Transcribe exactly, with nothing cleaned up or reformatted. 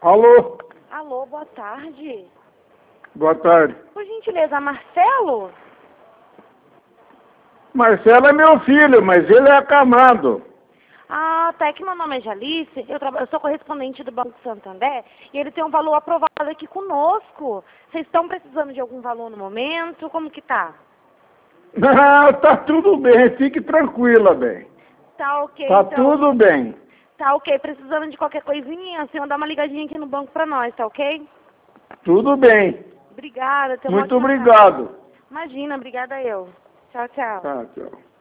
Alô? Alô, boa tarde. Boa tarde. Por gentileza, Marcelo? Marcelo é meu filho, mas ele é acamado. Ah, tá. É que meu nome é Jalice, eu, traba... eu sou correspondente do Banco Santander e ele tem um valor aprovado aqui conosco. Vocês estão precisando de algum valor no momento? Como que tá? Não, tá tudo bem, fique tranquila, bem. Tá ok, Tá então. tudo bem. Tá ok. Precisando de qualquer coisinha, a senhora dá uma ligadinha aqui no banco pra nós, tá ok? Tudo bem. Obrigada, tenha uma Muito ótima tarde. obrigado. Imagina, obrigada eu. Tchau, tchau. Tá, tchau.